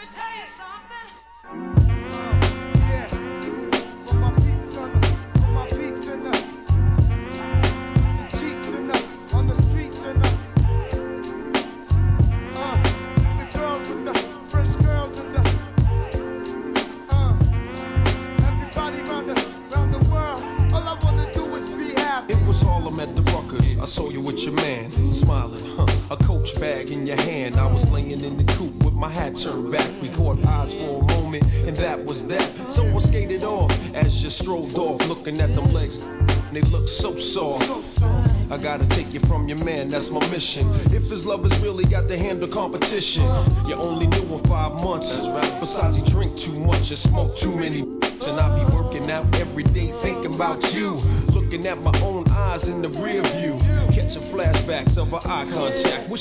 I saw you with your man, smiling, a Coach bag in your hand. I was laying in the coupe with my hat turned back. We caught eyes for a moment, and that was that. Someone skated off as you strolled off, looking at them legs. They look so soft. I gotta take you from your man, that's my mission. If his love has really got to handle competition, you only knew him 5 months. Besides, he drink too much and smoke too many. And I be working out every day thinking about you. Looking at my own eyes in the rear view, catching flashbacks of our eye contact.